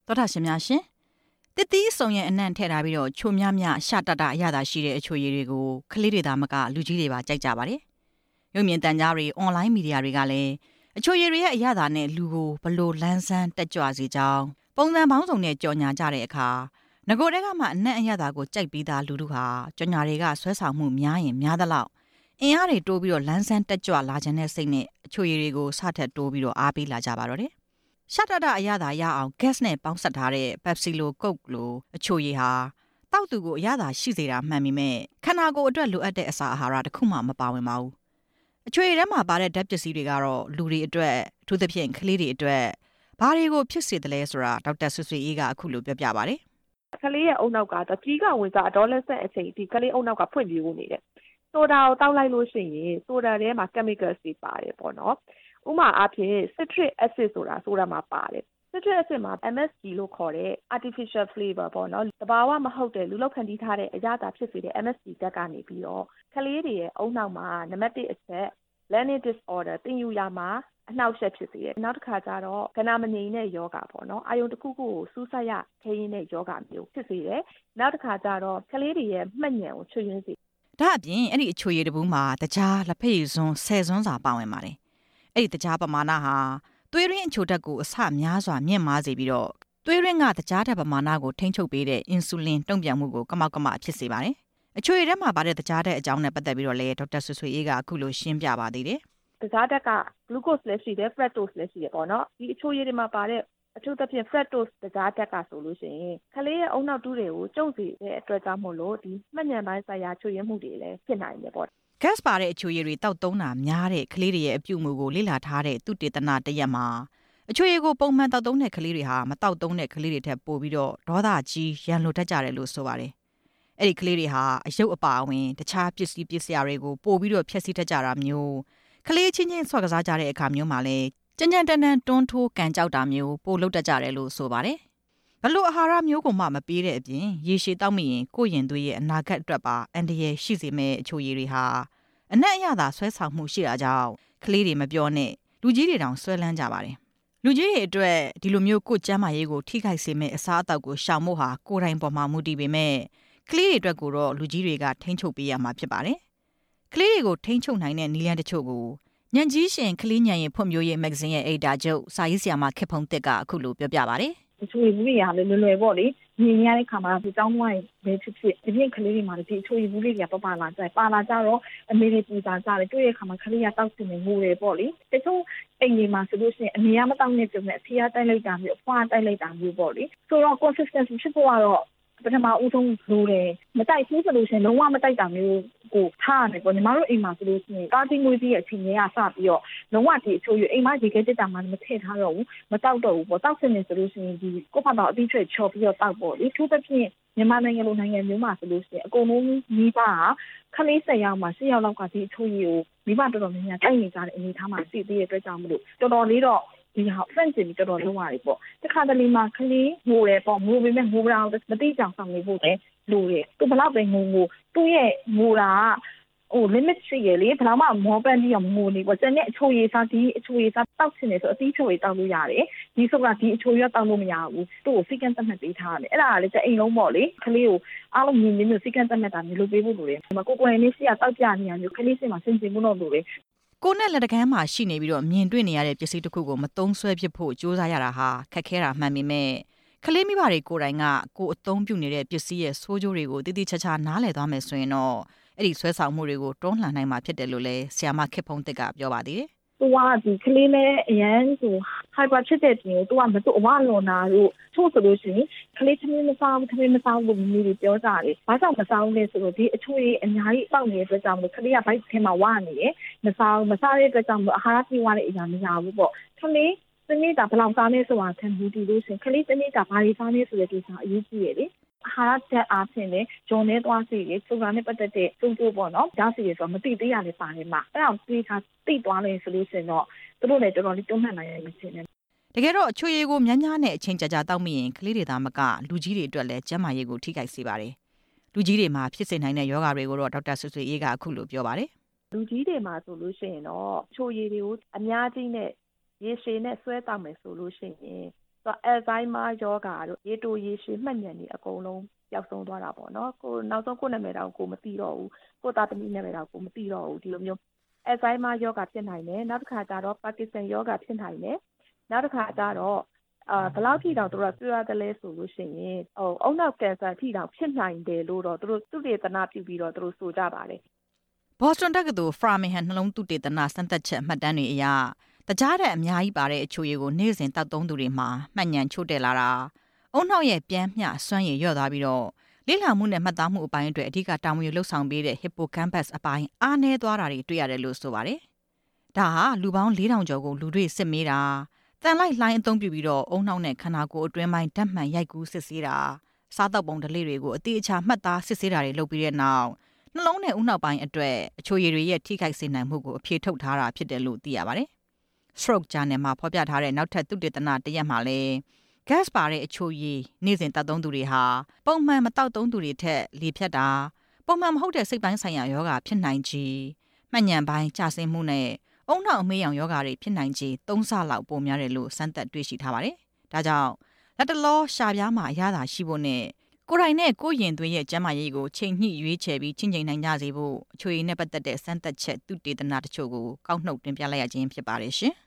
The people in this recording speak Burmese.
တော်ထရှင်များရှင်တစ်သီးစုံရဲ့အနံ့ထည့်ထားပြီးတော့ချိုများများရှာတတအရသာရှိတဲ့အချိုရည်တွေကိုကလေးတွေသားမကလူကြီးတွေပါကြိုက်ကြပါတယ်ရုပ်မြင်သံကြားတွေအွန်လိုင်းမီဒီယာတွေကလည်းအချိုရည်တွေရဲ့အရသာနဲ့လူကိုဘလို့လန်းဆန်းတက်ကြွစေကြောင်းပုံစံပေါင်းစုံနဲ့ကြော်ညာကြတဲ့အခါငကိုတဲကမှအနံ့အရသာကိုကြိုက်ပြီးသားလူတို့ဟာကြော်ညာတွေကဆွဲဆောင်မှုများရင်များသလောက်အင်အားတွေတိုးပြီးတော့လန်းဆန်းတက်ကြွလာခြင်းတဲ့စိတ်နဲ့အချိုရည်တွေကိုစထက်တိုးပြီးတော့အားပေးလာကြပါတော့တယ်ရှာတတအရသာရအောင် gas နဲ့ပေါင်းစပ်ထားတဲ့ Pepsi လို Coke လိုအချိုရည်ဟာတောက်သူကိုအရသာရှိစေတာမှန်ပေမဲ့ခန္ဓာကိုယ်အတွက်လိုအပ်တဲ့အစာအာဟာရတစ်ခုမှမပါဝင်ပါဘူးအချိုရည်ထဲမှာပါတဲ့ဓာတ်ပစ္စည်းတွေကတော့လူတွေအတွက်အထူးသဖြင့်ကလေးတွေအတွက်ဘာတွေကိုဖြစ်စေတယ်လဲဆိုတာဒေါက်တာဆွေဆွေအေးကအခုလိုပြောပြပါတယ်ကလေးရဲ့အုံနောက်ကကြီးကဝင်စား adolescent အချိန်ဒီကလေးအုံနောက်ကဖွင့်ပြဖို့နေတယ်ဆိုဒါကိုတောက်လိုက်လို့ရှိရင်ဆိုဒါထဲမှာ chemicals တွေပါတယ်ပေါ့နော်ဥပမာအားဖြင့် citric acid ဆိုတာမှာပါတယ် citric acid မှာ MSG လို့ခေါ်တဲ့ artificial flavor ပေါ့နော်တဘာဝမဟုတ်တဲ့လူလောက်ဖန်တီးထားတဲ့အရသာဖြစ်စေတဲ့ MSG ဓာတ်ကနေပြီးတော့ကလေးတွေရဲ့အုံနောက်မှာနံပါတ်1အချက် learning disorder သင်ယူရမှာအနှောက်အယှက်ဖြစ်စေတယ်နောက်တစ်ခါကျတော့ကနာမငြိမ်တဲ့ယောဂပေါ့နော်အာယုံတစ်ခုခုကိုစူးစိုက်ရခဲရင်းတဲ့ယောဂမျိုးဖြစ်စေတယ်နောက်တစ်ခါကျတော့ကလေးတွေရဲ့မှတ်ဉာဏ်ကိုချွတ်ယွင်းစေဒါအပြင်အဲ့ဒီအချိုရည်တပူးမှာတကြားလက်ဖက်ရည်စွန်း10စွန်းစာပါဝင်ပါတယ်အဲ့ဒီတကြားပမာဏဟာသွေးရင်းအချိုဓာတ်ကိုအဆများစွာမြင့်မားစေပြီးတော့သွေးရင်းကတကြားဓာတ်ပမာဏကိုထိန်းချုပ်ပေးတဲ့အင်ဆူလင်တုံ့ပြန်မှုကိုကမောက်ကမဖြစ်စေပါတယ်အချိုရည်ထဲမှာပါတဲ့တကြားဓာတ်အကြောင်းနဲ့ပတ်သက်ပြီးတော့လည်းဒေါက်တာဆွေဆွေအေးကအခုလိုရှင်းပြပါသေးတယ်တကြားဓာတ်က glucose လည်းရှိတယ် fructose လည်းရှိတယ်ပေါ့နော်ဒီအချိုရည်တွေမှာပါတဲ့အထူးသဖြင့် fructose တကြားဓာတ်ကဆိုလို့ရှိရင်ကလေးရဲ့အုံနောက်တူးတွေကိုကျုပ်စီတဲ့အတွက်ကြောင့်မို့လို့ဒီမှတ်ဉာဏ်ပိုင်းဆိုင်ရာချွတ်ယွင်းမှုတွေလည်းဖြစ်နိုင်တယ်ပေါ့ gas ပါတဲ့အချိုရည်တွေတောက်သုံးတာများတဲ့ကလေးတွေရဲ့အပြုအမူကိုလေ့လာထားတဲ့သုတေသနတစ်ရက်မှာအချိုရည်ကိုပုံမှန်တောက်သုံးတဲ့ကလေးတွေဟာမတောက်သုံးတဲ့ကလေးတွေထက်ပိုပြီးတော့ဒေါသကြီးရန်လိုတတ်ကြတယ်လို့ဆိုပါတယ်။အဲ့ဒီကလေးတွေဟာအယုတ်အပါအဝင်တခြားပစ္စည်းတွေကိုပိုပြီးတော့ဖျက်ဆီးတတ်ကြတာမျိုးကလေးချင်းချင်းဆွဲကစားကြတဲ့အခါမျိုးမှာလည်းကြမ်းကြမ်းတမ်းတမ်းတွန်းထိုးကန်ကြောက်တာမျိုးပိုလုပ်တတ်ကြတယ်လို့ဆိုပါတယ်။ဘလို့အာဟာရမျိုးကိုမှမပေးတဲ့အပြင်ရေရှည်တောက်မိရင်ကိုယ့်ရင်သွေးရဲ့အနာဂတ်အတွက်ပါအန္တရာယ်ရှိစေမဲ့အချိုရည်တွေဟာအနက်အရသာဆွဲဆောင်မှုရှိတာကြောင့်ကလေးတွေမပြောနဲ့လူကြီးတွေတောင်ဆွဲလန်းကြပါတယ်လူကြီးတွေအတွက်ဒီလိုမျိုးကိုယ်ကျန်းမာရေးကိုထိခိုက်စေမဲ့အစားအသောက်ကိုရှောင်ဖို့ဟာကိုယ်တိုင်ပေါ်မှာမူတည်ပေမဲ့ကလေးတွေအတွက်ကိုတော့လူကြီးတွေကထိန်းချုပ်ပေးရမှာဖြစ်ပါတယ်ကလေးတွေကိုထိန်းချုပ်နိုင်တဲ့နည်းလမ်းတချို့ကိုညံကြီးရှင်ကလေးညံရင်ဖွံ့ဖြိုးရေးမဂ္ဂဇင်းရဲ့အေဒါချုပ်စာရေးဆရာမခေဖုံးသစ်ကအခုလိုပြောပြပါတယ်အချိုရည်ဘူးတွေရတယ်လွယ်ပေါ့လေမြင်ရတဲ့ခါမှာဒီတောင်းဝိုင်းပဲဖြစ်ဖြစ်ဒီပြင်ကလေးတွေမှာဒီအချိုရည်ဘူးလေးတွေကပလာကြပါလာကြတော့အမေတွေပူတာကြတယ်တွေ့ရခါမှာကလေးကတောက်တင်နေငိုတယ်ပေါ့လေတချို့အိမ်တွေမှာဆိုလို့ရှိရင်အမေကမတောက်နေကြတဲ့အဖေကတိုက်လိုက်တာမျိုးအဖွားတိုက်လိုက်တာမျိုးပေါ့လေဆိုတော့ consistency ဖြစ်ဖို့ကတော့ပထမဦးဆုံးလိုတယ်မတိုက်ဘူးဆိုလို့ရှိရင်လုံးဝမတိုက်တာမျိုးကိုထားရတယ်ပေါ့ညီမတို့အိမ်မှာဆိုလို့ရှိရင်ကားတင်းငွေးကြီးရဲ့အချိန်ကြီးကစပြီးတော့လုံးဝဒီအချိုရည်အိမ်မှာရေခဲတက်တာမှမထည့်ထားတော့ဘူးမတောက်တော့ဘူးပေါ့တောက်စင်နေဆိုလို့ရှိရင်ဒီကိုယ့်ဘာသာအပြီးထွက်ချော်ပြီးတော့တောက်ပေါ့လေသူတစ်ဖြင့်မြန်မာနိုင်ငံလိုနိုင်ငံမျိုးမှာဆိုလို့ရှိရင်အကုန်လုံးမိဘကခလေး10ယောက်မှာ10ယောက်လောက်ကဒီအချိုရည်ကိုမိဘတော်တော်များများတိုက်နေကြတဲ့အနေအထားမှာသိသေးတဲ့အတွက်ကြောင့်မလို့တော်တော်လေးတော့ဒီဟာ friends တွေတော်တော်လုံးဝတွေပေါ့တခါတလေမှာကလေးငိုတယ်ပေါ့ငိုပေမဲ့ငိုတာမသိကြအောင်ဆောင်နေဖို့လည်းလိုတယ်သူဘလောက်ပဲငိုသူ့ရဲ့ငိုတာlimit ရှိရလေဘယ်တော့မှမောပန်းပြီးတော့ငိုနေပေါ့ကျန်တဲ့အချိုရည်စားဒီအချိုရည်စားတောက်ချင်တယ်ဆိုအသီးချိုရည်တောက်လို့ရတယ်ဒီဆိုကဒီအချိုရည်တောက်လို့မရဘူးသူ့ကိုစိတ်ကန့်သတ်မှတ်ပေးထားတယ်အဲ့ဒါကလည်းအိမ်လုံးပေါ့လေကလေးကိုအားလုံးမြင်မျိုးစိတ်ကန့်သတ်မှတ်တာမျိုးလုပ်ပေးဖို့လိုတယ်ဒီမှာကိုယ်လေးရှိရတောက်ပြနေရမျိုးကလေးစိတ်မှာစင်ကြင်မှုတော့လိုတယ်ကိုနဲ့လက်တကမ်းမှာရှိနေပြီးတော့မြင်တွေ့နေရတဲ့ပစ္စည်းတစ်ခုကိုမသုံးဆွဲဖြစ်ဖို့ကြိုးစားရတာဟာခက်ခဲတာမှန်ပေမဲ့ကလေးမိဘတွေကိုယ်တိုင်ကကိုယ်အသုံးပြုနေတဲ့ပစ္စည်းရဲ့ဆိုးကျိုးတွေကိုတိတိကျကျနားလည်သွားမယ်ဆိုရင်တော့အဲ့ဒီဆွဲဆောင်မှုတွေကိုတွန်းလှန်နိုင်မှာဖြစ်တယ်လို့လည်းဆရာမခေဖုံးသစ်ကပြောပါသေးတယ်သူကဒီကလေးနဲ့အရန်သူ hyper ဖြစ်တဲ့ပြင်သူကမတူအဝလွန်တာတို့ချို့ဆိုလို့ရှိရင်ကလေးသမီးမစားဘူးလို့မျိုးတွေပြောကြတယ်။ဘာကြောင့်မစားဘူးလဲဆိုတော့ဒီအချိုရည်အများကြီးပေါက်နေတဲ့အတွက်ကြောင့်မို့ကလေးကဘိုက်ထဲမှာဝါနေတယ်မစားတဲ့အတွက်ကြောင့်မို့အာဟာရပြည့်ဝတဲ့အရာမရဘူးပေါ့။ကလေးတနေ့တာဘယ်လောက်စားလဲဆိုတာခံပြီးဒီလို့ရှိရင်ကလေးတနေ့တာဘာတွေစားလဲဆိုတဲ့ကိစ္စအရေးကြီးရလေ။အာဟာရချက်အားဖြင့်လည်းဂျုံနေသွားစီလေစုံနဲ့ပတ်သက်တဲ့စုံကျိုးပေါ့နော်။ဒါစီရဆိုတော့မသိသေးရလေပါတယ်မှာ။အဲ့ဒါကိုသိသွားလဲဆိုလို့ရှိရင်တော့သူတို့လည်းတော်တော်လေးတွန်းလှန်နိုင်ရမယ်ရှင်တကယ်တော့အချိုရည်ကိုများများနဲ့အချိန်ကြာကြာတောက်မိရင်ကလေးတွေသားမကလူကြီးတွေအတွက်လည်းကျန်းမာရေးကိုထိခိုက်စေပါတယ်လူကြီးတွေမှာဖြစ်စေနိုင်တဲ့ယောဂတွေကိုတော့ဒေါက်တာဆွေဆွေအေးကအခုလိုပြောပါတယ်လူကြီးတွေမှာဆိုလို့ရှိရင်တော့အချိုရည်တွေကိုအများကြီးနဲ့ရေရှည်နဲ့ဆွဲတောက်မယ်ဆိုလို့ရှိရင်ဆိုတော့ Alzheimer ယောဂါတို့ရေတိုရေရှည်မှတ်ဉာဏ်တွေအကုန်လုံးပျောက်ဆုံးသွားတာပေါ့နော်ကိုနောက်ဆုံးကိုနာမည်တောင်ကိုမသိတော့ဘူးကိုသားသမီးနာမည်တောင်ကိုမသိတော့ဘူးဒီလိုမျိုး Alzheimer ယောဂါဖြစ်နိုင်တယ်နောက်တစ်ခါကျတော့ Parkinson ယောဂါဖြစ်နိုင်တယ်နောက်တစ်ခါကျတော့ဘယ်လောက်ထိတောင်တို့ကပြောရတယ်လဲဆိုလို့ရှိရင်အုံနောက်ကင်ဆာထိတောင်ဖြစ်နိုင်တယ်လို့တော့တို့သုတေသနပြုပြီးတော့တို့ဆိုကြပါတယ် Boston တက္ကသိုလ် Framingham နှလုံးသုတေသနစမ်းသပ်ချက်မှတ်တမ်းတွေအရတကြားတဲ့အများကြီးပါတဲ့အချိုရည်ကိုနေ့စဉ်တောက်သုံးသူတွေမှာမှတ်ဉာဏ်ချို့တဲ့လာတာအုံနောက်ရဲ့ပြန်မျှစွမ်းရည်လျော့သွားပြီးတော့လေ့လာမှုနဲ့မှတ်သားမှုအပိုင်းအတွက်အဓိကတာဝန်ယူလှုပ်ဆောင်ပေးတဲ့ hippocampus အပိုင်းအားနည်းသွားတာတွေတွေ့ရတယ်လို့ဆိုပါတယ်။ဒါဟာလူပေါင်း4000ကျော်ကိုလူတွေစစ်မေးတာတန်လိုက်လှိုင်းအသုံးပြုပြီးတော့အုံနောက်နဲ့ခန္ဓာကိုယ်အတွင်းပိုင်းဓာတ်မှန်ရိုက်ကူးစစ်ဆေးတာစားတောက်ပုံဓလေ့တွေကိုအတိအကျမှတ်သားစစ်ဆေးတာတွေလုပ်ပြီးတဲ့နောက်နှလုံးနဲ့ဦးနှောက်ပိုင်းအတွက်အချိုရည်တွေရဲ့ထိခိုက်စေနိုင်မှုကိုအဖြေထုတ်ထားတာဖြစ်တယ်လို့သိရပါတယ်။ Stroke Journal မှာဖော်ပြထားတဲ့နောက်ထပ်သုတေသနတစ်ရပ်မှာလည်း gas ပါတဲ့အချိုရည်နေ့စဉ်တောက်သုံးသူတွေဟာပုံမှန်မတောက်သုံးသူတွေထက်လေဖြတ်တာပုံမှန်မဟုတ်တဲ့စိတ်ပိုင်းဆိုင်ရာယောဂဖြစ်နိုင်ကြီးမှတ်ဉာဏ်ပိုင်းကျဆင်းမှုနဲ့အုံနောက်အမေးရောင်ယောဂတွေဖြစ်နိုင်ကြီး3ဆလောက်ပိုများတယ်လို့စမ်းသပ်တွေ့ရှိထားပါတယ်။ဒါကြောင့်လက်တလောရှာပြားမှာအရသာရှိဖို့နဲ့ကိုယ်တိုင်နဲ့ကိုယ်ရင်သွေးရဲ့ကျန်းမာရေးကိုချိန်ညှိရွေးချယ်ပြီးချင်းချိန်နိုင်ကြစေဖို့အချိုရည်နဲ့ပတ်သက်တဲ့စမ်းသပ်ချက်သုတေသနတချို့ကိုကောက်နှုတ်တင်ပြလိုက်ရခြင်းဖြစ်ပါတယ်ရှင်။